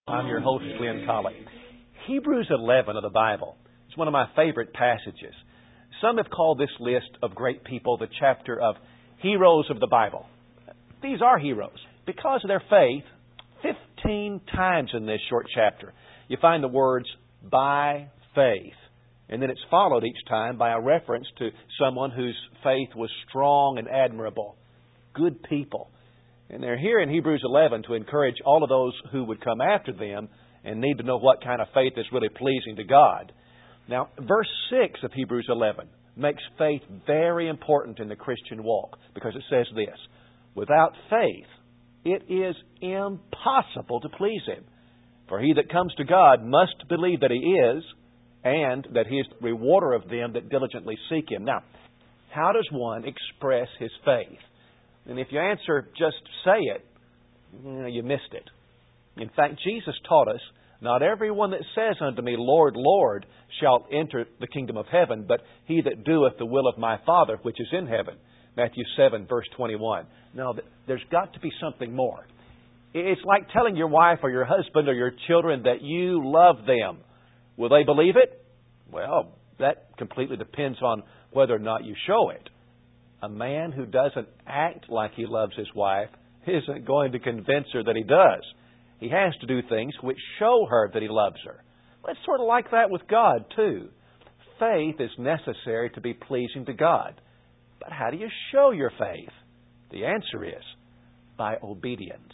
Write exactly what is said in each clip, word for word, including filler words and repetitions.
I'm your host, Glenn Colley. Hebrews eleven of the Bible is one of my favorite passages. Some have called this list of great people the chapter of heroes of the Bible. These are heroes. Because of their faith, fifteen times in this short chapter, you find the words, by faith. And then it's followed each time by a reference to someone whose faith was strong and admirable. Good people. And they're here in Hebrews eleven to encourage all of those who would come after them and need to know what kind of faith is really pleasing to God. Now, verse six of Hebrews eleven makes faith very important in the Christian walk because it says this, without faith, it is impossible to please Him. For he that comes to God must believe that He is, and that He is the rewarder of them that diligently seek Him. Now, how does one express his faith? And if you answer, just say it, you missed it. In fact, Jesus taught us, not everyone that says unto me, Lord, Lord, shall enter the kingdom of heaven, but he that doeth the will of my Father which is in heaven. Matthew seven, verse twenty-one. Now, there's got to be something more. It's like telling your wife or your husband or your children that you love them. Will they believe it? Well, that completely depends on whether or not you show it. A man who doesn't act like he loves his wife isn't going to convince her that he does. He has to do things which show her that he loves her. Well, it's sort of like that with God, too. Faith is necessary to be pleasing to God. But how do you show your faith? The answer is by obedience.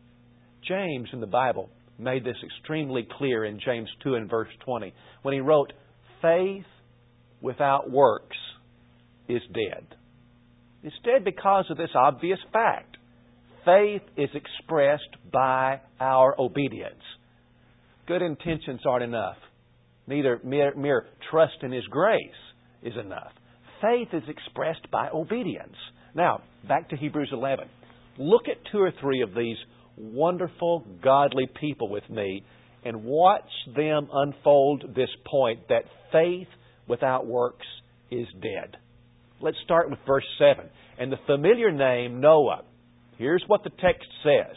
James in the Bible made this extremely clear in James two and verse twenty when he wrote, faith without works is dead. It's dead because of this obvious fact. Faith is expressed by our obedience. Good intentions aren't enough. Neither mere, mere trust in His grace is enough. Faith is expressed by obedience. Now, back to Hebrews eleven. Look at two or three of these wonderful, godly people with me and watch them unfold this point that faith without works is dead. Let's start with verse seven. And the familiar name Noah. Here's what the text says.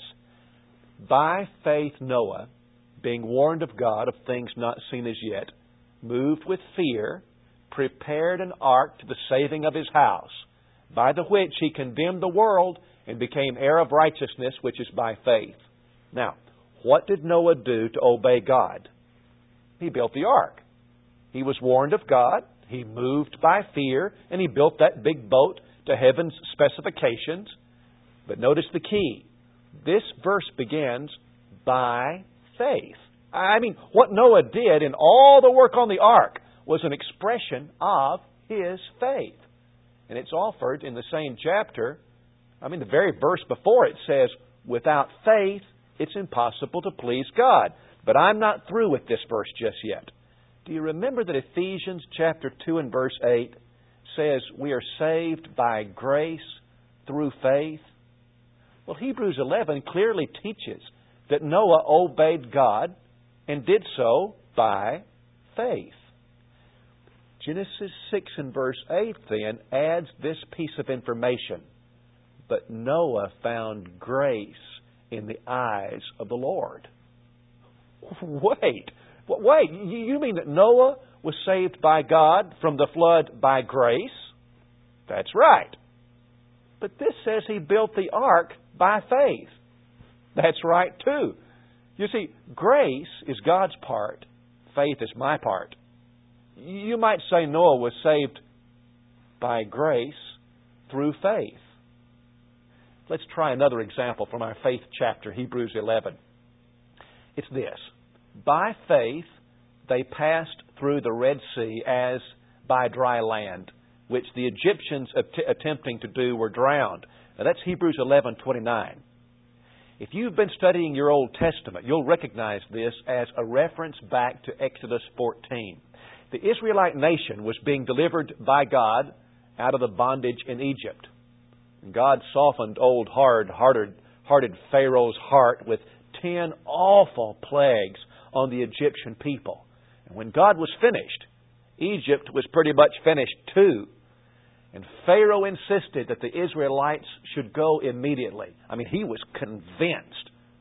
By faith Noah, being warned of God of things not seen as yet, moved with fear, prepared an ark to the saving of his house, by the which he condemned the world and became heir of righteousness, which is by faith. Now, what did Noah do to obey God? He built the ark. He was warned of God. He moved by fear, and he built that big boat to heaven's specifications. But notice the key. This verse begins by faith. I mean, what Noah did in all the work on the ark was an expression of his faith. And it's offered in the same chapter. I mean, the very verse before it says, without faith, it's impossible to please God. But I'm not through with this verse just yet. Do you remember that Ephesians chapter two and verse eight says we are saved by grace through faith? Well, Hebrews eleven clearly teaches that Noah obeyed God and did so by faith. Genesis six and verse eight then adds this piece of information. But Noah found grace in the eyes of the Lord. Wait. Wait, you mean that Noah was saved by God from the flood by grace? That's right. But this says he built the ark by faith. That's right too. You see, grace is God's part. Faith is my part. You might say Noah was saved by grace through faith. Let's try another example from our faith chapter, Hebrews eleven. It's this. By faith, they passed through the Red Sea as by dry land, which the Egyptians att- attempting to do were drowned. Now that's Hebrews eleven twenty-nine. If you've been studying your Old Testament, you'll recognize this as a reference back to Exodus fourteen. The Israelite nation was being delivered by God out of the bondage in Egypt. God softened old hard-hearted hearted Pharaoh's heart with ten awful plagues on the Egyptian people. And when God was finished, Egypt was pretty much finished too. And Pharaoh insisted that the Israelites should go immediately. I mean, he was convinced.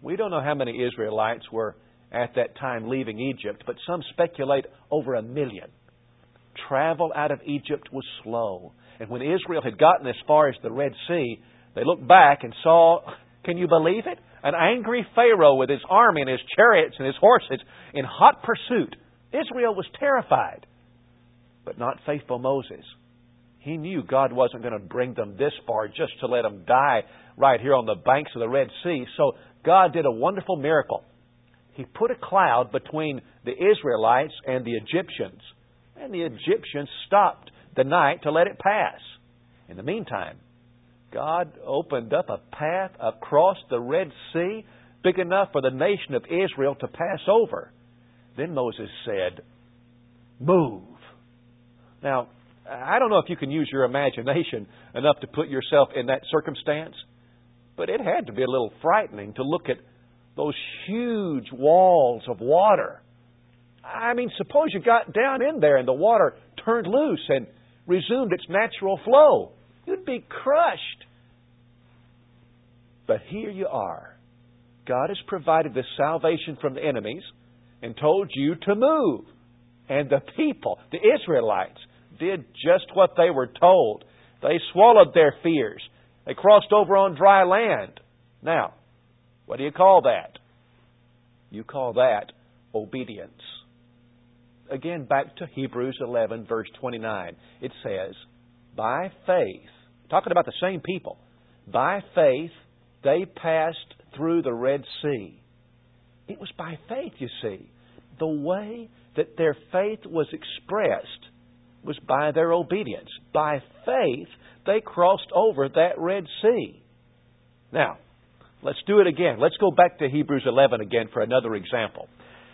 We don't know how many Israelites were at that time leaving Egypt, but some speculate over a million. Travel out of Egypt was slow. And when Israel had gotten as far as the Red Sea, they looked back and saw, can you believe it? An angry Pharaoh with his army and his chariots and his horses in hot pursuit. Israel was terrified. But not faithful Moses. He knew God wasn't going to bring them this far just to let them die right here on the banks of the Red Sea. So God did a wonderful miracle. He put a cloud between the Israelites and the Egyptians. And the Egyptians stopped the night to let it pass. In the meantime, God opened up a path across the Red Sea big enough for the nation of Israel to pass over. Then Moses said, move. Now, I don't know if you can use your imagination enough to put yourself in that circumstance, but it had to be a little frightening to look at those huge walls of water. I mean, suppose you got down in there and the water turned loose and resumed its natural flow. You'd be crushed. But here you are. God has provided this salvation from the enemies and told you to move. And the people, the Israelites, did just what they were told. They swallowed their fears. They crossed over on dry land. Now, what do you call that? You call that obedience. Again, back to Hebrews eleven, verse twenty-nine. It says, by faith, talking about the same people, by faith they passed through the Red Sea. It was by faith, you see. The way that their faith was expressed was by their obedience. By faith, they crossed over that Red Sea. Now, let's do it again. Let's go back to Hebrews eleven again for another example.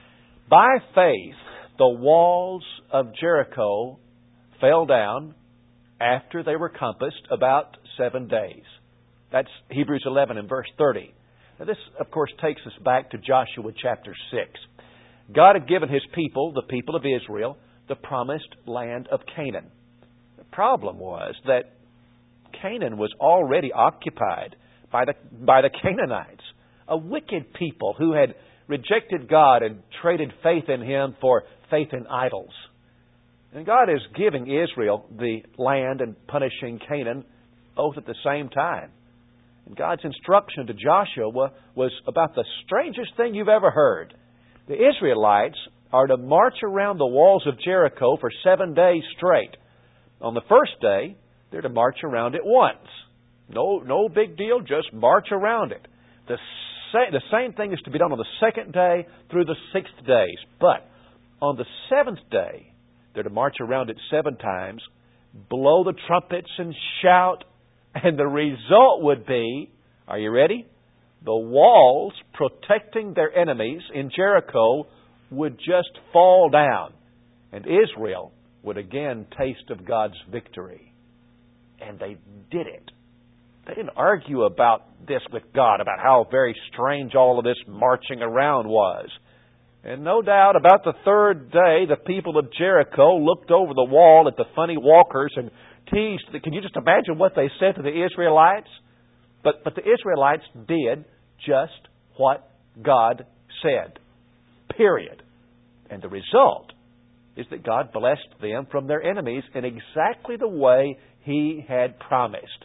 By faith, the walls of Jericho fell down after they were compassed about seven days. That's Hebrews eleven and verse thirty. Now this, of course, takes us back to Joshua chapter six. God had given His people, the people of Israel, the promised land of Canaan. The problem was that Canaan was already occupied by the, by the Canaanites, a wicked people who had rejected God and traded faith in Him for faith in idols. And God is giving Israel the land and punishing Canaan both at the same time. And God's instruction to Joshua was about the strangest thing you've ever heard. The Israelites are to march around the walls of Jericho for seven days straight. On the first day, they're to march around it once. No, no big deal, just march around it. The, sa- the same thing is to be done on the second day through the sixth days. But on the seventh day, they're to march around it seven times, blow the trumpets and shout, and the result would be, are you ready? The walls protecting their enemies in Jericho would just fall down, and Israel would again taste of God's victory. And they did it. They didn't argue about this with God, about how very strange all of this marching around was. And no doubt about the third day, the people of Jericho looked over the wall at the funny walkers and teased. Can you just imagine what they said to the Israelites? But, but the Israelites did just what God said. Period. And the result is that God blessed them from their enemies in exactly the way He had promised.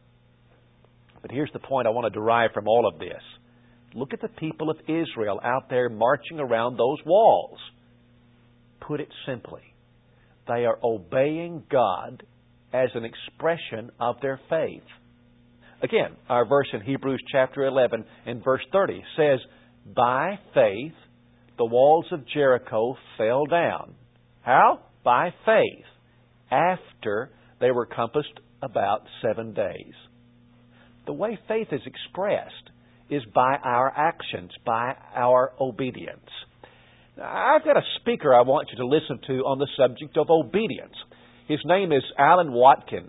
But here's the point I want to derive from all of this. Look at the people of Israel out there marching around those walls. Put it simply, they are obeying God as an expression of their faith. Again, our verse in Hebrews chapter eleven and verse thirty says, by faith the walls of Jericho fell down. How? By faith, after they were compassed about seven days. The way faith is expressed is by our actions, by our obedience. Now, I've got a speaker I want you to listen to on the subject of obedience. His name is Alan Watkins.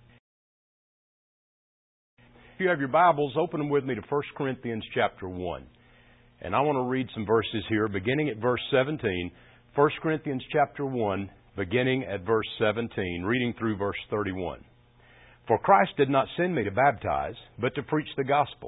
If you have your Bibles, open them with me to First Corinthians chapter one. And I want to read some verses here, beginning at verse seventeen. First Corinthians chapter one, beginning at verse seventeen, reading through verse thirty-one. For Christ did not send me to baptize, but to preach the gospel,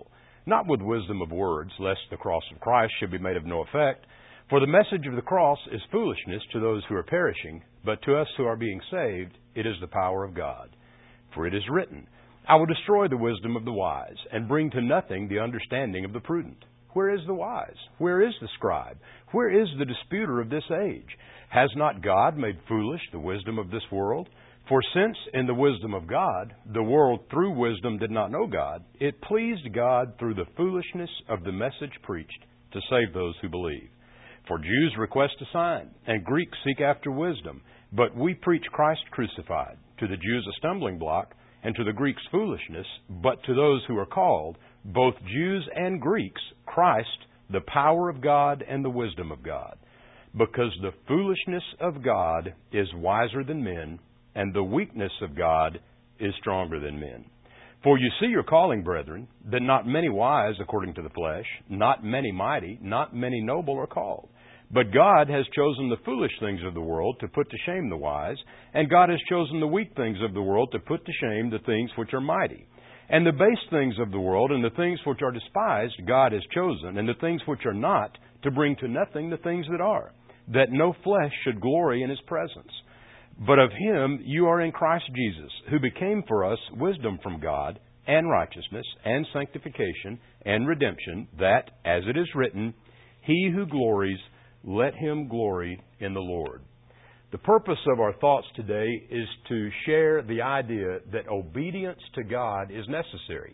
not with wisdom of words, lest the cross of Christ should be made of no effect. For the message of the cross is foolishness to those who are perishing, but to us who are being saved, it is the power of God. For it is written, I will destroy the wisdom of the wise, and bring to nothing the understanding of the prudent. Where is the wise? Where is the scribe? Where is the disputer of this age? Has not God made foolish the wisdom of this world? For since in the wisdom of God, the world through wisdom did not know God, it pleased God through the foolishness of the message preached to save those who believe. For Jews request a sign, and Greeks seek after wisdom. But we preach Christ crucified, to the Jews a stumbling block, and to the Greeks foolishness, but to those who are called, both Jews and Greeks, Christ, the power of God and the wisdom of God. Because the foolishness of God is wiser than men, and the weakness of God is stronger than men. For you see your calling, brethren, that not many wise according to the flesh, not many mighty, not many noble are called. But God has chosen the foolish things of the world to put to shame the wise, and God has chosen the weak things of the world to put to shame the things which are mighty. And the base things of the world and the things which are despised God has chosen, and the things which are not, to bring to nothing the things that are, that no flesh should glory in His presence. But of Him you are in Christ Jesus, who became for us wisdom from God, and righteousness, and sanctification, and redemption, that, as it is written, He who glories, let him glory in the Lord. The purpose of our thoughts today is to share the idea that obedience to God is necessary,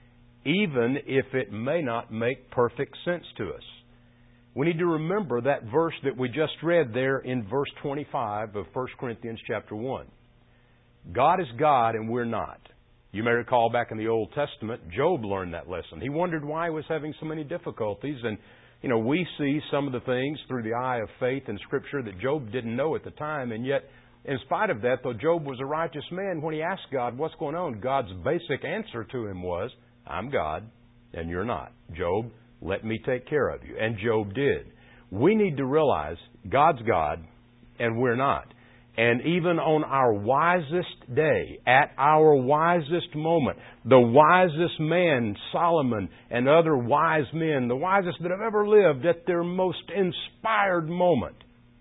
even if it may not make perfect sense to us. We need to remember that verse that we just read there in verse twenty-five of First Corinthians chapter one. God is God and we're not. You may recall back in the Old Testament, Job learned that lesson. He wondered why he was having so many difficulties, and You know, we see some of the things through the eye of faith in Scripture that Job didn't know at the time. And yet, in spite of that, though Job was a righteous man, when he asked God, what's going on? God's basic answer to him was, I'm God and you're not. Job, let me take care of you. And Job did. We need to realize God's God and we're not. And even on our wisest day, at our wisest moment, the wisest man, Solomon, and other wise men, the wisest that have ever lived, at their most inspired moment,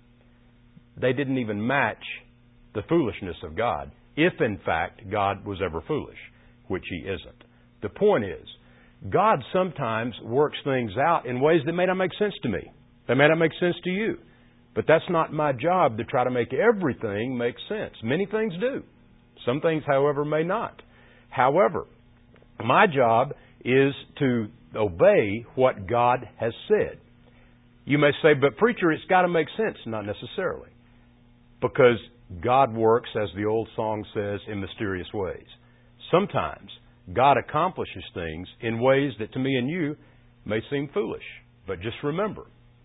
they didn't even match the foolishness of God, if in fact God was ever foolish, which He isn't. The point is, God sometimes works things out in ways that may not make sense to me. They may not make sense to you. But that's not my job to try to make everything make sense. Many things do. Some things, however, may not. However, my job is to obey what God has said. You may say, but preacher, it's got to make sense. Not necessarily. Because God works, as the old song says, in mysterious ways. Sometimes God accomplishes things in ways that to me and you may seem foolish. But just remember,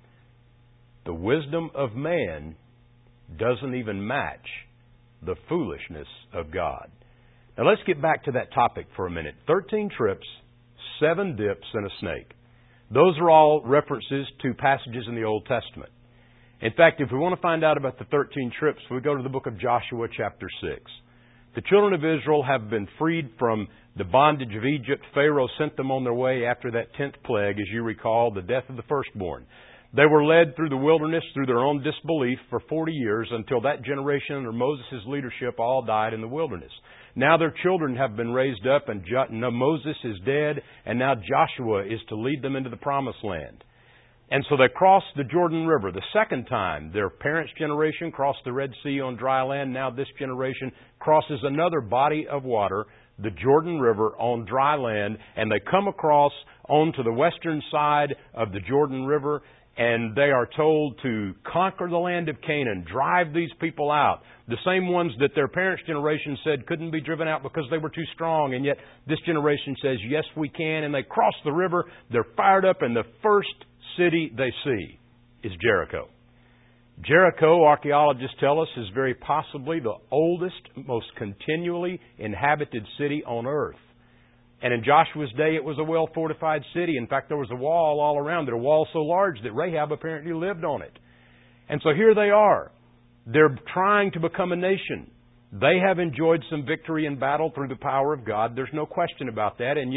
the wisdom of man doesn't even match the foolishness of God. Now let's get back to that topic for a minute. Thirteen trips, seven dips, and a snake. Those are all references to passages in the Old Testament. In fact, if we want to find out about the thirteen trips, we go to the book of Joshua chapter six. The children of Israel have been freed from the bondage of Egypt. Pharaoh sent them on their way after that tenth plague, as you recall, the death of the firstborn. They were led through the wilderness through their own disbelief for forty years until that generation under Moses' leadership all died in the wilderness. Now their children have been raised up and jo- no, Moses is dead, and now Joshua is to lead them into the promised land. And so they crossed the Jordan River the second time. Their parents' generation crossed the Red Sea on dry land. Now this generation crosses another body of water, the Jordan River, on dry land, and they come across onto the western side of the Jordan River. And they are told to conquer the land of Canaan, drive these people out. The same ones that their parents' generation said couldn't be driven out because they were too strong. And yet this generation says, yes, we can. And they cross the river. They're fired up. And the first city they see is Jericho. Jericho, archaeologists tell us, is very possibly the oldest, most continually inhabited city on earth. And in Joshua's day, it was a well-fortified city. In fact, there was a wall all around it, a wall so large that Rahab apparently lived on it. And so here they are. They're trying to become a nation. They have enjoyed some victory in battle through the power of God. There's no question about that. And yet,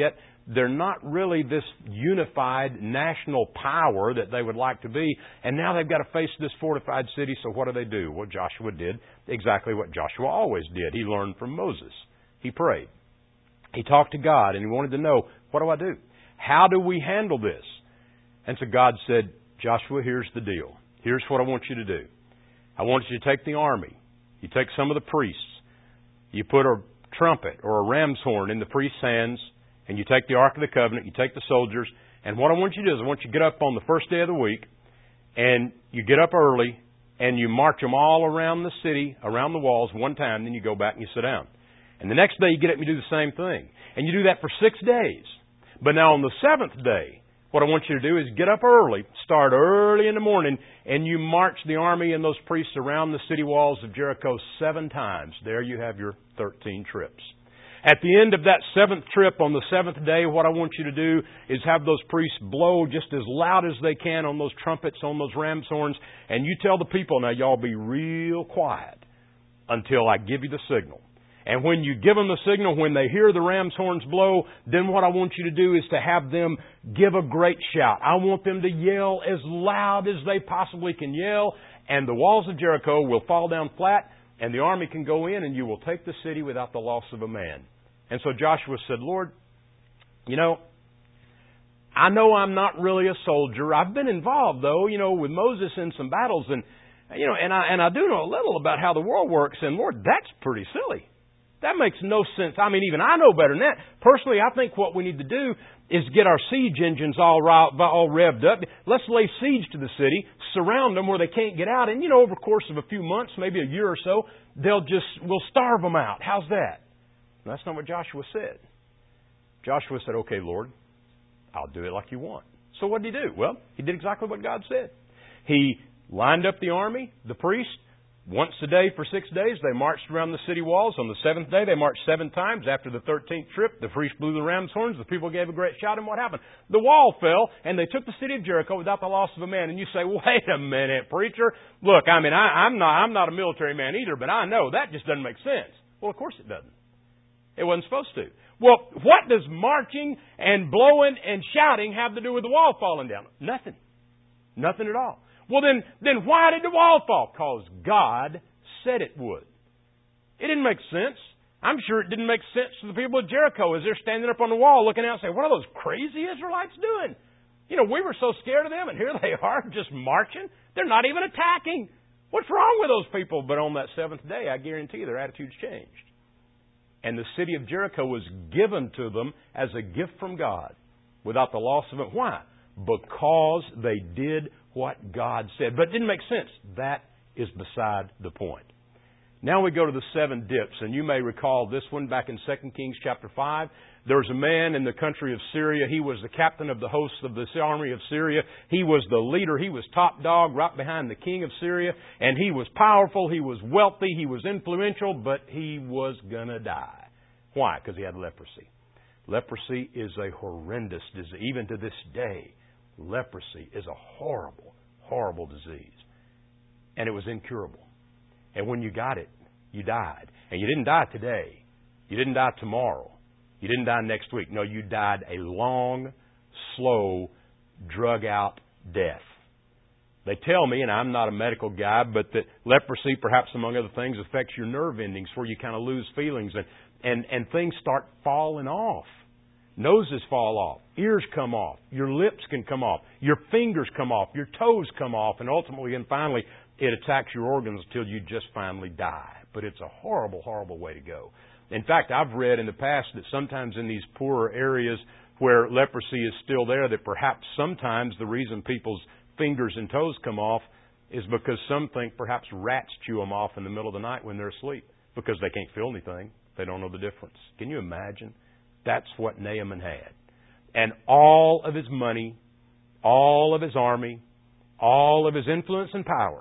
They're not really this unified national power that they would like to be. And now they've got to face this fortified city. So what do they do? Well, Joshua did exactly what Joshua always did. He learned from Moses. He prayed. He talked to God and he wanted to know, what do I do? How do we handle this? And so God said, Joshua, here's the deal. Here's what I want you to do. I want you to take the army. You take some of the priests. You put a trumpet or a ram's horn in the priest's hands, and you take the Ark of the Covenant, you take the soldiers, and what I want you to do is I want you to get up on the first day of the week, and you get up early, and you march them all around the city, around the walls one time, then you go back and you sit down. And the next day you get up and you do the same thing. And you do that for six days. But now on the seventh day, what I want you to do is get up early, start early in the morning, and you march the army and those priests around the city walls of Jericho seven times. There you have your thirteen trips. At the end of that seventh trip on the seventh day, what I want you to do is have those priests blow just as loud as they can on those trumpets, on those ram's horns, and you tell the people, now y'all be real quiet until I give you the signal. And when you give them the signal, when they hear the ram's horns blow, then what I want you to do is to have them give a great shout. I want them to yell as loud as they possibly can yell, and the walls of Jericho will fall down flat, and the army can go in, and you will take the city without the loss of a man. And so Joshua said, Lord, you know, I know I'm not really a soldier. I've been involved, though, you know, with Moses in some battles, and you know, and I and I do know a little about how the world works. And Lord, that's pretty silly. That makes no sense. I mean, even I know better than that. Personally, I think what we need to do is get our siege engines all all revved up. Let's lay siege to the city, surround them where they can't get out, and you know, over the course of a few months, maybe a year or so, they'll just we'll starve them out. How's that? And that's not what Joshua said. Joshua said, "Okay, Lord, I'll do it like you want." So what did he do? Well, he did exactly what God said. He lined up the army, the priests. Once a day for six days, they marched around the city walls. On the seventh day, they marched seven times. After the thirteenth trip, the priest blew the ram's horns. The people gave a great shout, and what happened? The wall fell, and they took the city of Jericho without the loss of a man. And you say, wait a minute, preacher. Look, I mean, I, I'm not I'm not a military man either, but I know that just doesn't make sense. Well, of course it doesn't. It wasn't supposed to. Well, what does marching and blowing and shouting have to do with the wall falling down? Nothing. Nothing at all. Well, then, then why did the wall fall? Because God said it would. It didn't make sense. I'm sure it didn't make sense to the people of Jericho as they're standing up on the wall looking out and saying, what are those crazy Israelites doing? You know, we were so scared of them, and here they are just marching. They're not even attacking. What's wrong with those people? But on that seventh day, I guarantee their attitudes changed. And the city of Jericho was given to them as a gift from God without the loss of it. Why? Because they did what God said. But it didn't make sense. That is beside the point. Now we go to the seven dips, and you may recall this one back in Second Kings chapter five. There was a man in the country of Syria. He was the captain of the hosts of the army of Syria. He was the leader. He was top dog right behind the king of Syria. And he was powerful. He was wealthy. He was influential. But he was going to die. Why? Because he had leprosy. Leprosy is a horrendous disease. Even to this day, leprosy is a horrible, horrible disease. And it was incurable. And when you got it, you died. And you didn't die today. You didn't die tomorrow. You didn't die next week. No, you died a long, slow, drug-out death. They tell me, and I'm not a medical guy, but that leprosy, perhaps among other things, affects your nerve endings where you kind of lose feelings and, and, and things start falling off. Noses fall off. Ears come off. Your lips can come off. Your fingers come off. Your toes come off. And ultimately and finally, it attacks your organs until you just finally die. But it's a horrible, horrible way to go. In fact, I've read in the past that sometimes in these poorer areas where leprosy is still there, that perhaps sometimes the reason people's fingers and toes come off is because some think perhaps rats chew them off in the middle of the night when they're asleep because they can't feel anything. They don't know the difference. Can you imagine? That's what Naaman had. And all of his money, all of his army, all of his influence and power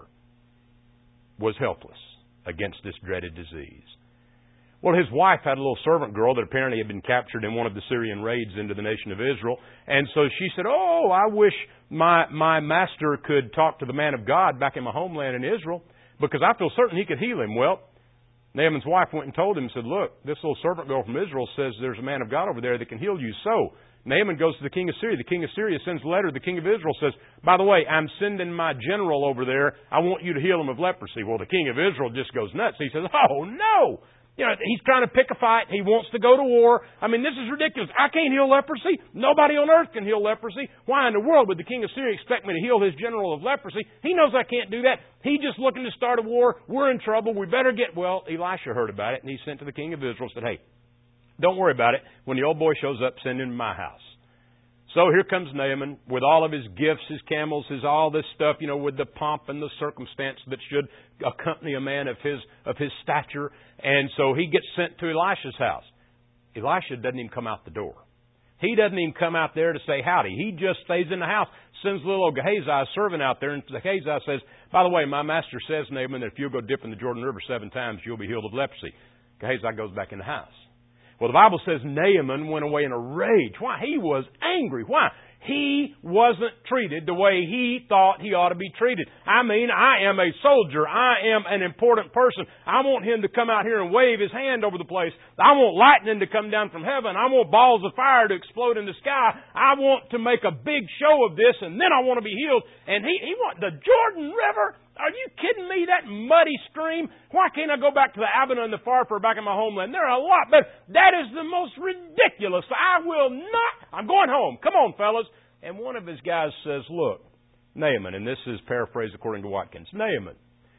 was helpless against this dreaded disease. Well, his wife had a little servant girl that apparently had been captured in one of the Syrian raids into the nation of Israel. And so she said, oh, I wish my, my master could talk to the man of God back in my homeland in Israel because I feel certain he could heal him. Well, Naaman's wife went and told him, said, look, this little servant girl from Israel says there's a man of God over there that can heal you. So Naaman goes to the king of Syria. The king of Syria sends a letter. The king of Israel says, by the way, I'm sending my general over there. I want you to heal him of leprosy. Well, the king of Israel just goes nuts. He says, oh, no. You know, he's trying to pick a fight. He wants to go to war. I mean, this is ridiculous. I can't heal leprosy. Nobody on earth can heal leprosy. Why in the world would the king of Syria expect me to heal his general of leprosy? He knows I can't do that. He's just looking to start a war. We're in trouble. We better get... Well, Elisha heard about it, and he sent to the king of Israel and said, hey, don't worry about it. When the old boy shows up, send him to my house. So here comes Naaman with all of his gifts, his camels, his all this stuff, you know, with the pomp and the circumstance that should accompany a man of his of his stature. And so he gets sent to Elisha's house. Elisha doesn't even come out the door. He doesn't even come out there to say howdy. He just stays in the house, sends little old Gehazi, a servant out there, and Gehazi says, by the way, my master says, Naaman, that if you'll go dip in the Jordan River seven times, you'll be healed of leprosy. Gehazi goes back in the house. Well, the Bible says Naaman went away in a rage. Why? He was angry. Why? He wasn't treated the way he thought he ought to be treated. I mean, I am a soldier. I am an important person. I want him to come out here and wave his hand over the place. I want lightning to come down from heaven. I want balls of fire to explode in the sky. I want to make a big show of this, and then I want to be healed. And he, he want the Jordan River? Are you kidding me? That muddy stream? Why can't I go back to the Abana and the Pharpar back in my homeland? They're a lot better. That is the most ridiculous. I will not. I'm going home. Come on, fellas. And one of his guys says, look, Naaman, and this is paraphrased according to Watkins, Naaman,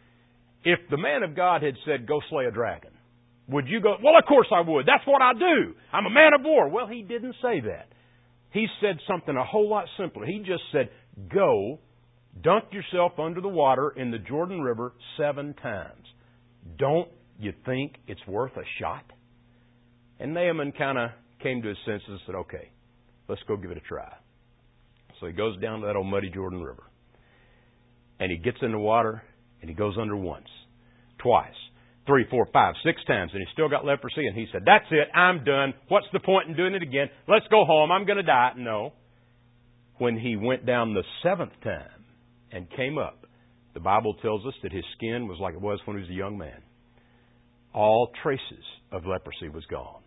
if the man of God had said, go slay a dragon, would you go? Well, of course I would. That's what I do. I'm a man of war. Well, he didn't say that. He said something a whole lot simpler. He just said, go, dunk yourself under the water in the Jordan River seven times. Don't you think it's worth a shot? And Naaman kind of came to his senses and said, okay, let's go give it a try. So he goes down to that old muddy Jordan River. And he gets in the water and he goes under once, twice, three, four, five, six times. And he still got leprosy. And he said, that's it. I'm done. What's the point in doing it again? Let's go home. I'm going to die. No. When he went down the seventh time and came up, the Bible tells us that his skin was like it was when he was a young man. All traces of leprosy was gone.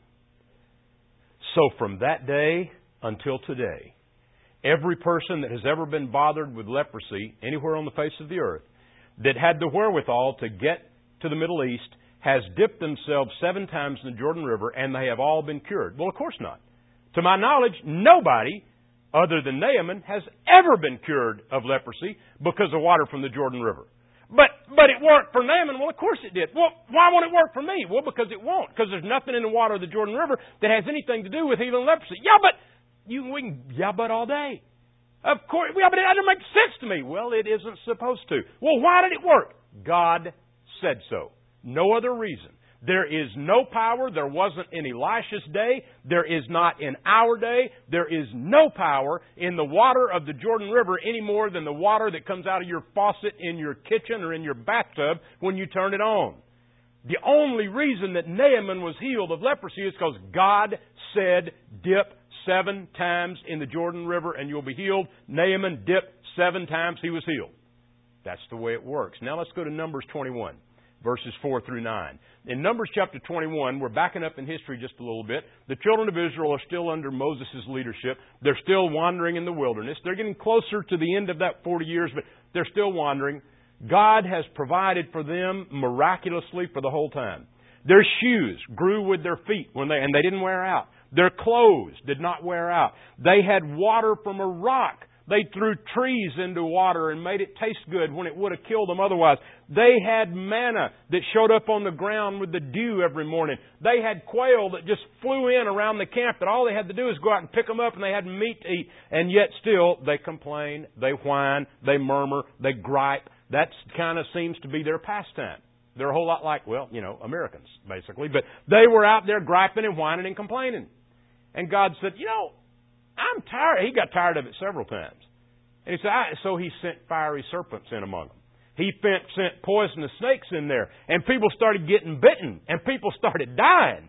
So from that day until today, every person that has ever been bothered with leprosy anywhere on the face of the earth that had the wherewithal to get to the Middle East has dipped themselves seven times in the Jordan River, and they have all been cured. Well, of course not. To my knowledge, nobody other than Naaman has ever been cured of leprosy because of water from the Jordan River. But but it worked for Naaman. Well, of course it did. Well, why won't it work for me? Well, because it won't. Because there's nothing in the water of the Jordan River that has anything to do with healing leprosy. Yeah, but you we can yeah, but all day. Of course, yeah, but it doesn't make sense to me. Well, it isn't supposed to. Well, why did it work? God said so. No other reason. There is no power. There wasn't in Elisha's day. There is not in our day. There is no power in the water of the Jordan River any more than the water that comes out of your faucet in your kitchen or in your bathtub when you turn it on. The only reason that Naaman was healed of leprosy is because God said, dip seven times in the Jordan River and you'll be healed. Naaman dipped seven times. He was healed. That's the way it works. Now let's go to Numbers twenty-one. Verses four through nine. In Numbers chapter twenty-one, we're backing up in history just a little bit. The children of Israel are still under Moses' leadership. They're still wandering in the wilderness. They're getting closer to the end of that forty years, but they're still wandering. God has provided for them miraculously for the whole time. Their shoes grew with their feet when they, and they didn't wear out. Their clothes did not wear out. They had water from a rock. They threw trees into water and made it taste good when it would have killed them otherwise. They had manna that showed up on the ground with the dew every morning. They had quail that just flew in around the camp that all they had to do is go out and pick them up, and they had meat to eat. And yet still they complain, they whine, they murmur, they gripe. That kind of seems to be their pastime. They're a whole lot like, well, you know, Americans, basically. But they were out there griping and whining and complaining. And God said, you know, I'm tired. He got tired of it several times. And he said, I, so he sent fiery serpents in among them. He sent poisonous snakes in there. And people started getting bitten. And people started dying.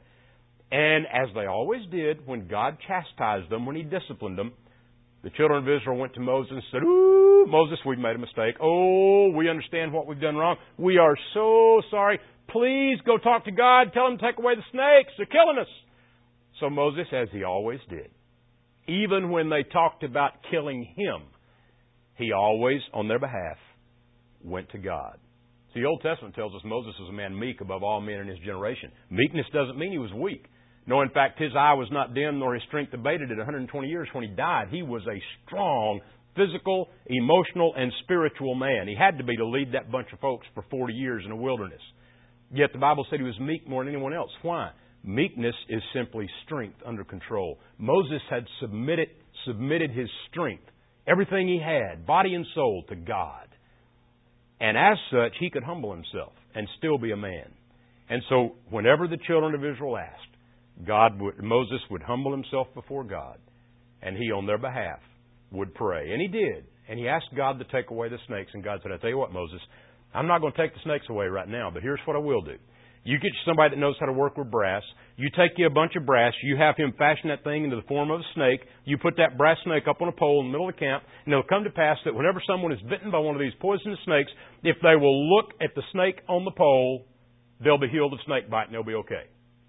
And as they always did, when God chastised them, when He disciplined them, the children of Israel went to Moses and said, ooh, Moses, we've made a mistake. Oh, we understand what we've done wrong. We are so sorry. Please go talk to God. Tell Him to take away the snakes. They're killing us. So Moses, as he always did, Even when they talked about killing him, he always, on their behalf, went to God. See, the Old Testament tells us Moses was a man meek above all men in his generation. Meekness doesn't mean he was weak. No, in fact, his eye was not dim nor his strength abated at one hundred twenty years when he died. He was a strong, physical, emotional, and spiritual man. He had to be to lead that bunch of folks for forty years in the wilderness. Yet the Bible said he was meek more than anyone else. Why? Meekness is simply strength under control. Moses had submitted, submitted his strength, everything he had, body and soul, to God. And as such, he could humble himself and still be a man. And so whenever the children of Israel asked, God would, Moses would humble himself before God, and he, on their behalf, would pray. And he did. And he asked God to take away the snakes. And God said, I tell you what, Moses, I'm not going to take the snakes away right now, but here's what I will do. You get somebody that knows how to work with brass. You take you a bunch of brass. You have him fashion that thing into the form of a snake. You put that brass snake up on a pole in the middle of the camp. And it'll come to pass that whenever someone is bitten by one of these poisonous snakes, if they will look at the snake on the pole, they'll be healed of snake bite and they'll be okay.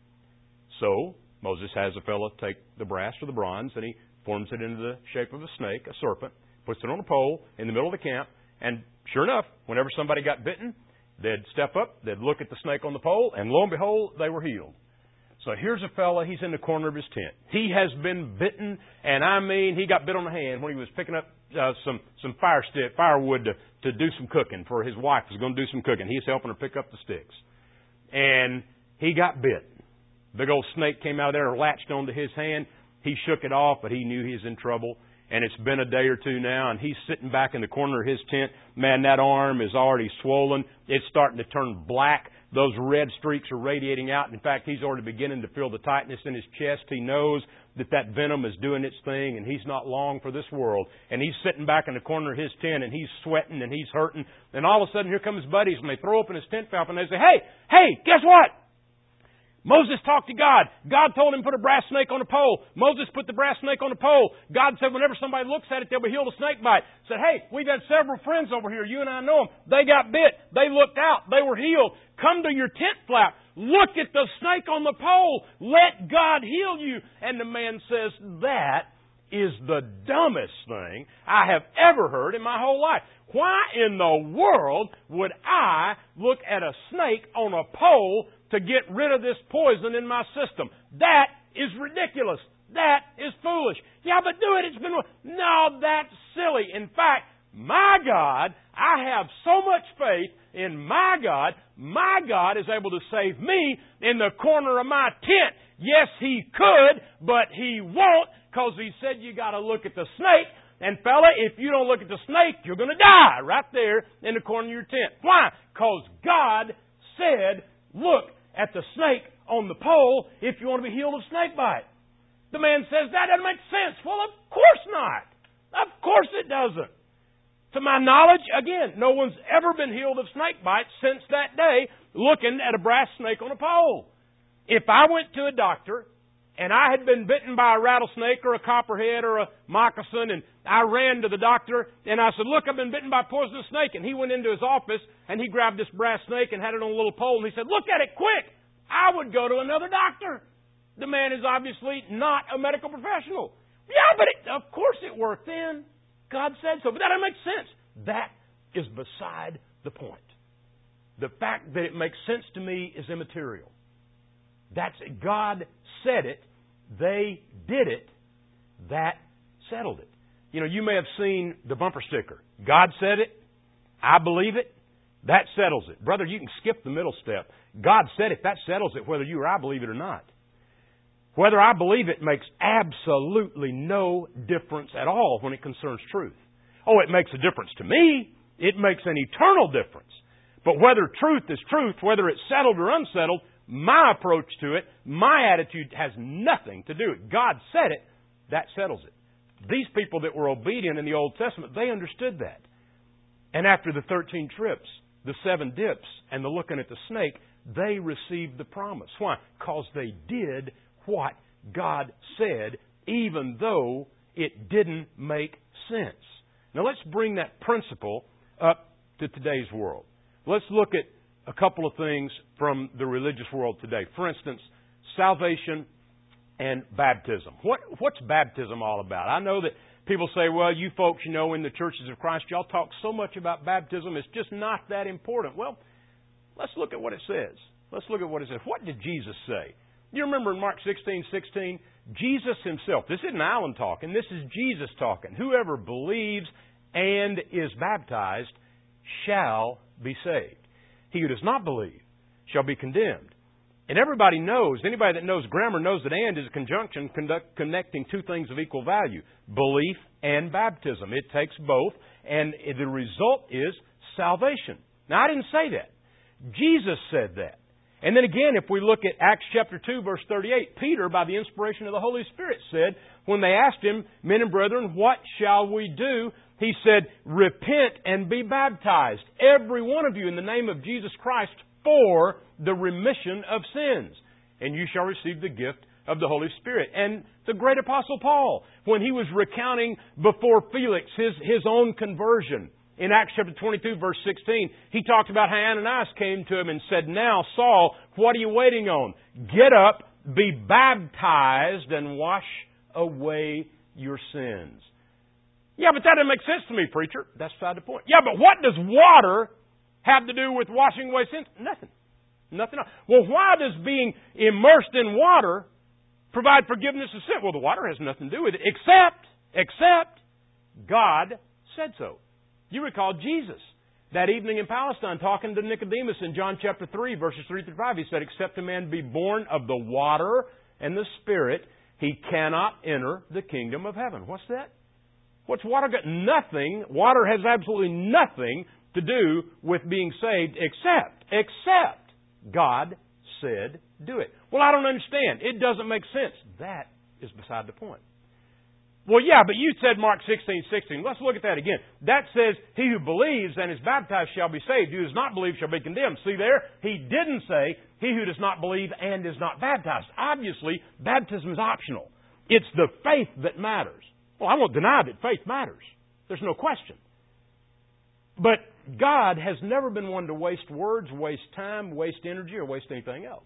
So Moses has a fellow take the brass or the bronze and he forms it into the shape of a snake, a serpent, puts it on a pole in the middle of the camp. And sure enough, whenever somebody got bitten, they'd step up, they'd look at the snake on the pole, and lo and behold, they were healed. So here's a fella, he's in the corner of his tent. He has been bitten, and I mean, he got bit on the hand when he was picking up uh, some some fire stick, firewood to, to do some cooking for his wife was going to do some cooking. He's helping her pick up the sticks. And he got bit. Big old snake came out of there and latched onto his hand. He shook it off, but he knew he was in trouble. And it's been a day or two now, and he's sitting back in the corner of his tent. Man, that arm is already swollen. It's starting to turn black. Those red streaks are radiating out. In fact, he's already beginning to feel the tightness in his chest. He knows that that venom is doing its thing, and he's not long for this world. And he's sitting back in the corner of his tent, and he's sweating, and he's hurting. And all of a sudden, here come his buddies, and they throw open his tent flap, and they say, hey, hey, guess what? Moses talked to God. God told him to put a brass snake on a pole. Moses put the brass snake on the pole. God said whenever somebody looks at it, they'll be healed of snake bite. Said, hey, we've had several friends over here. You and I know them. They got bit. They looked out. They were healed. Come to your tent flap. Look at the snake on the pole. Let God heal you. And the man says, that is the dumbest thing I have ever heard in my whole life. Why in the world would I look at a snake on a pole to get rid of this poison in my system? That is ridiculous. That is foolish. Yeah, but do it. It's been... No, that's silly. In fact, my God, I have so much faith in my God. My God is able to save me in the corner of my tent. Yes, He could, but He won't, because He said you got to look at the snake. And fella, if you don't look at the snake, you're going to die right there in the corner of your tent. Why? Because God said, look at the snake on the pole if you want to be healed of snake bite. The man says, that doesn't make sense. Well, of course not. Of course it doesn't. To my knowledge, again, no one's ever been healed of snake bite since that day looking at a brass snake on a pole. If I went to a doctor and I had been bitten by a rattlesnake or a copperhead or a moccasin, and I ran to the doctor and I said, look, I've been bitten by a poisonous snake. And he went into his office and he grabbed this brass snake and had it on a little pole and he said, look at it quick. I would go to another doctor. The man is obviously not a medical professional. Yeah, but it, of course it worked then. God said so. But that doesn't make sense. That is beside the point. The fact that it makes sense to me is immaterial. That's it. God said it. They did it. That settled it. You know, you may have seen the bumper sticker. God said it. I believe it. That settles it. Brother, you can skip the middle step. God said it. That settles it, whether you or I believe it or not. Whether I believe it makes absolutely no difference at all when it concerns truth. Oh, it makes a difference to me. It makes an eternal difference. But whether truth is truth, whether it's settled or unsettled, my approach to it, my attitude has nothing to do with it. God said it, that settles it. These people that were obedient in the Old Testament, they understood that. And after the thirteen trips, the seven dips, and the looking at the snake, they received the promise. Why? Because they did what God said, even though it didn't make sense. Now let's bring that principle up to today's world. Let's look at a couple of things from the religious world today. For instance, salvation and baptism. What, what's baptism all about? I know that people say, well, you folks, you know, in the churches of Christ, y'all talk so much about baptism, it's just not that important. Well, let's look at what it says. Let's look at what it says. What did Jesus say? You remember in Mark sixteen sixteen, Jesus himself, this isn't Alan talking, this is Jesus talking. Whoever believes and is baptized shall be saved. He who does not believe shall be condemned. And everybody knows, anybody that knows grammar knows that and is a conjunction conduct, connecting two things of equal value, belief and baptism. It takes both, and the result is salvation. Now, I didn't say that. Jesus said that. And then again, if we look at Acts chapter two, verse thirty-eight, Peter, by the inspiration of the Holy Spirit, said, when they asked him, men and brethren, what shall we do? He said, repent and be baptized, every one of you, in the name of Jesus Christ, for the remission of sins, and you shall receive the gift of the Holy Spirit. And the great Apostle Paul, when he was recounting before Felix his, his own conversion, in Acts chapter twenty-two, verse sixteen, he talked about how Ananias came to him and said, now, Saul, what are you waiting on? Get up, be baptized, and wash away your sins. Yeah, but that doesn't make sense to me, preacher. That's beside the point. Yeah, but what does water have to do with washing away sins? Nothing. Nothing else. Well, why does being immersed in water provide forgiveness of sin? Well, the water has nothing to do with it, except, except God said so. You recall Jesus that evening in Palestine talking to Nicodemus in John chapter three, verses three through five. He said, except a man be born of the water and the Spirit, he cannot enter the kingdom of heaven. What's that? What's water got? Nothing. Water has absolutely nothing to do with being saved except, except God said do it. Well, I don't understand. It doesn't make sense. That is beside the point. Well, yeah, but you said Mark sixteen sixteen. Let's look at that again. That says, he who believes and is baptized shall be saved. He who does not believe shall be condemned. See there? He didn't say, he who does not believe and is not baptized. Obviously, baptism is optional. It's the faith that matters. Well, I won't deny that faith matters. There's no question. But God has never been one to waste words, waste time, waste energy, or waste anything else.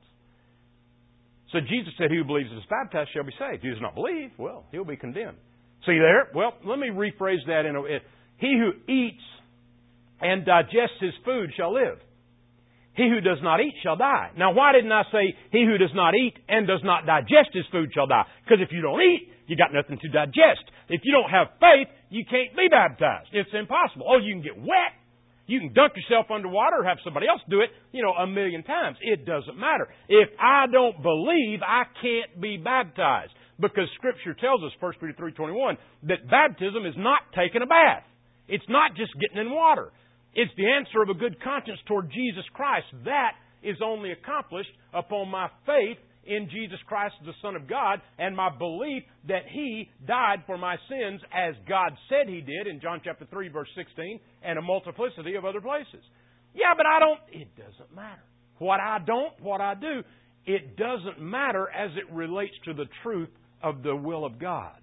So Jesus said, he who believes and is baptized shall be saved. He does not believe, well, he'll be condemned. See there? Well, let me rephrase that in a way. He who eats and digests his food shall live. He who does not eat shall die. Now, why didn't I say, he who does not eat and does not digest his food shall die? Because if you don't eat, you got nothing to digest. If you don't have faith, you can't be baptized. It's impossible. Oh, you can get wet. You can dunk yourself underwater or have somebody else do it, you know, a million times. It doesn't matter. If I don't believe, I can't be baptized. Because Scripture tells us, First Peter three twenty-one, that baptism is not taking a bath. It's not just getting in water. It's the answer of a good conscience toward Jesus Christ. That is only accomplished upon my faith in Jesus Christ, the Son of God, and my belief that He died for my sins as God said He did in John chapter three, verse sixteen, and a multiplicity of other places. Yeah, but I don't... It doesn't matter. What I don't, what I do, it doesn't matter as it relates to the truth of the will of God.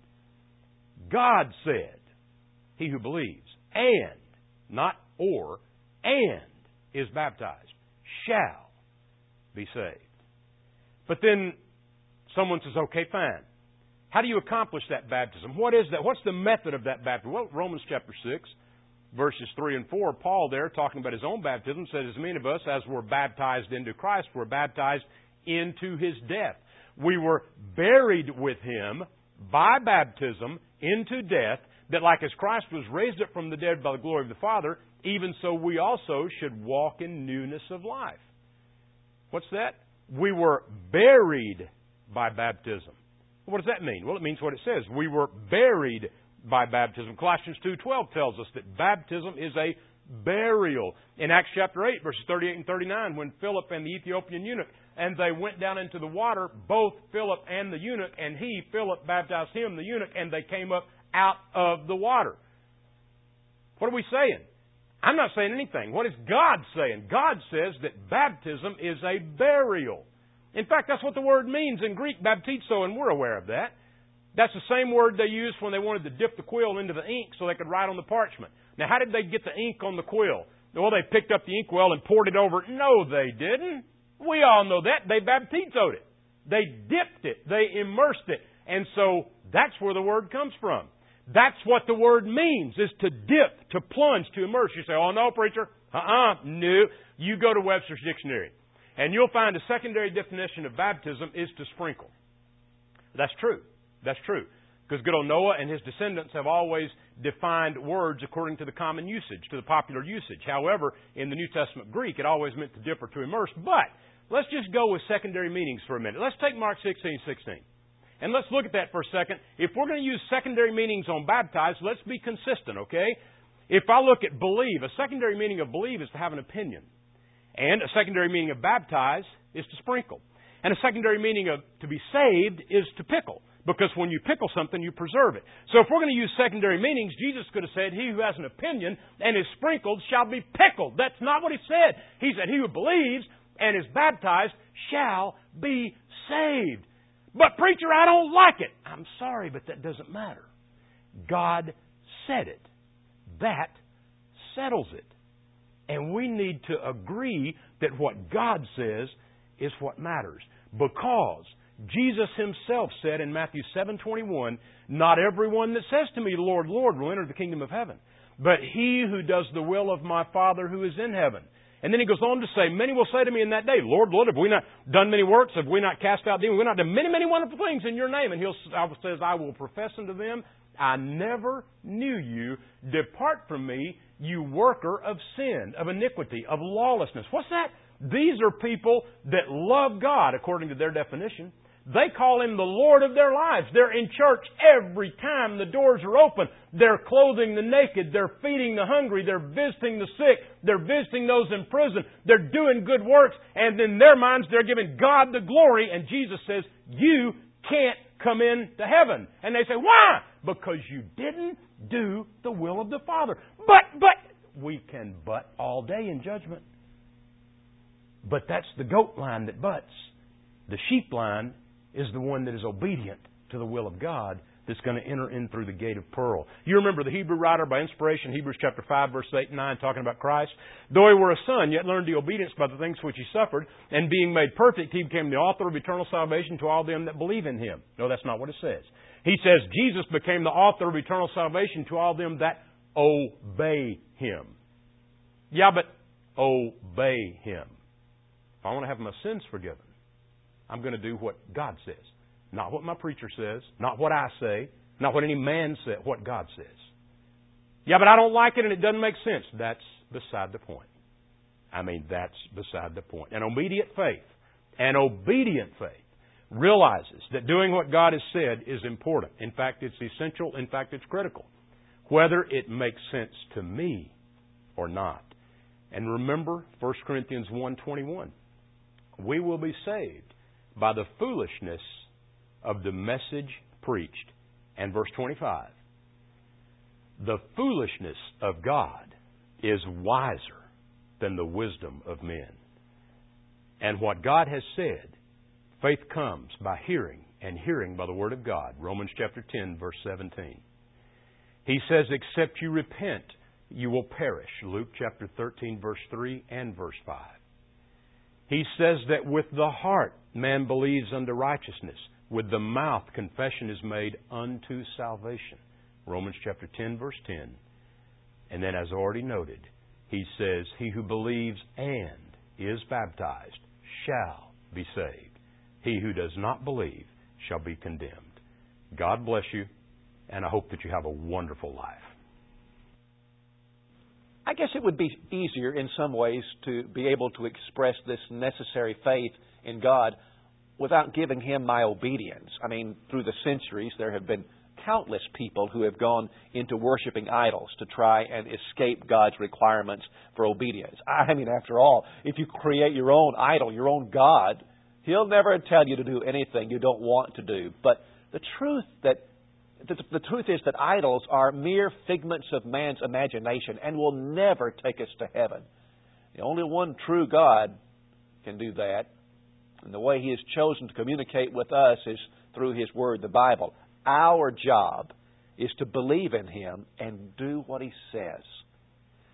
God said, he who believes, and, not or, and is baptized, shall be saved. But then someone says, okay, fine. How do you accomplish that baptism? What is that? What's the method of that baptism? Well, Romans chapter six, verses three and four, Paul there, talking about his own baptism, says, as many of us as were baptized into Christ were baptized into His death. We were buried with Him by baptism into death, that like as Christ was raised up from the dead by the glory of the Father, even so we also should walk in newness of life. What's that? We were buried by baptism. What does that mean? Well, it means what it says. We were buried by baptism. Colossians two twelve tells us that baptism is a burial. In Acts chapter eight, verses thirty-eight and thirty-nine, when Philip and the Ethiopian eunuch, and they went down into the water, both Philip and the eunuch, and he, Philip, baptized him, the eunuch, and they came up out of the water. What are we saying? I'm not saying anything. What is God saying? God says that baptism is a burial. In fact, that's what the word means in Greek, baptizo, and we're aware of that. That's the same word they used when they wanted to dip the quill into the ink so they could write on the parchment. Now, how did they get the ink on the quill? Well, they picked up the inkwell and poured it over it. No, they didn't. We all know that. They baptizoed it. They dipped it. They immersed it. And so that's where the word comes from. That's what the word means, is to dip, to plunge, to immerse. You say, oh, no, preacher. Uh-uh. No. You go to Webster's Dictionary, and you'll find a secondary definition of baptism is to sprinkle. That's true. That's true. Because good old Noah and his descendants have always defined words according to the common usage, to the popular usage. However, in the New Testament Greek, it always meant to dip or to immerse. But let's just go with secondary meanings for a minute. Let's take Mark sixteen sixteen. And let's look at that for a second. If we're going to use secondary meanings on baptized, let's be consistent, okay? If I look at believe, a secondary meaning of believe is to have an opinion. And a secondary meaning of baptize is to sprinkle. And a secondary meaning of to be saved is to pickle. Because when you pickle something, you preserve it. So if we're going to use secondary meanings, Jesus could have said, he who has an opinion and is sprinkled shall be pickled. That's not what he said. He said, he who believes and is baptized shall be saved. But preacher, I don't like it. I'm sorry, but that doesn't matter. God said it. That settles it. And we need to agree that what God says is what matters. Because Jesus Himself said in Matthew seven twenty-one, not everyone that says to me, Lord, Lord, will enter the kingdom of heaven, but he who does the will of my Father who is in heaven. And then He goes on to say, many will say to me in that day, Lord, Lord, have we not done many works? Have we not cast out demons? Have we not done many, many wonderful things in your name? And He says, I will profess unto them, I never knew you. Depart from me, you worker of sin, of iniquity, of lawlessness. What's that? These are people that love God, according to their definition. They call Him the Lord of their lives. They're in church every time the doors are open. They're clothing the naked. They're feeding the hungry. They're visiting the sick. They're visiting those in prison. They're doing good works. And in their minds, they're giving God the glory. And Jesus says, you can't come into heaven. And they say, why? Because you didn't do the will of the Father. But, but, we can but all day in judgment. But that's the goat line that butts. The sheep line is the one that is obedient to the will of God that's going to enter in through the gate of pearl. You remember the Hebrew writer by inspiration, Hebrews chapter five, verse eight and nine, talking about Christ. Though He were a son, yet learned the obedience by the things which He suffered, and being made perfect, He became the author of eternal salvation to all them that believe in Him. No, that's not what it says. He says Jesus became the author of eternal salvation to all them that obey Him. Yeah, but obey Him. If I want to have my sins forgiven, I'm going to do what God says. Not what my preacher says. Not what I say. Not what any man says. What God says. Yeah, but I don't like it and it doesn't make sense. That's beside the point. I mean, that's beside the point. An obedient faith, an obedient faith realizes that doing what God has said is important. In fact, it's essential. In fact, it's critical. Whether it makes sense to me or not. And remember First Corinthians one twenty-one. We will be saved by the foolishness of the message preached. And verse twenty-five. The foolishness of God is wiser than the wisdom of men. And what God has said, faith comes by hearing, and hearing by the Word of God. Romans chapter ten, verse seventeen. He says, except you repent, you will perish. Luke chapter thirteen, verse three and verse five. He says that with the heart man believes unto righteousness. With the mouth confession is made unto salvation. Romans chapter ten, verse ten. And then as already noted, he says, he who believes and is baptized shall be saved. He who does not believe shall be condemned. God bless you, and I hope that you have a wonderful life. I guess it would be easier in some ways to be able to express this necessary faith in God without giving Him my obedience. I mean, through the centuries, there have been countless people who have gone into worshiping idols to try and escape God's requirements for obedience. I mean, after all, if you create your own idol, your own God, He'll never tell you to do anything you don't want to do. But the truth that The, the truth is that idols are mere figments of man's imagination and will never take us to heaven. The only one true God can do that. And the way He has chosen to communicate with us is through His Word, the Bible. Our job is to believe in Him and do what He says.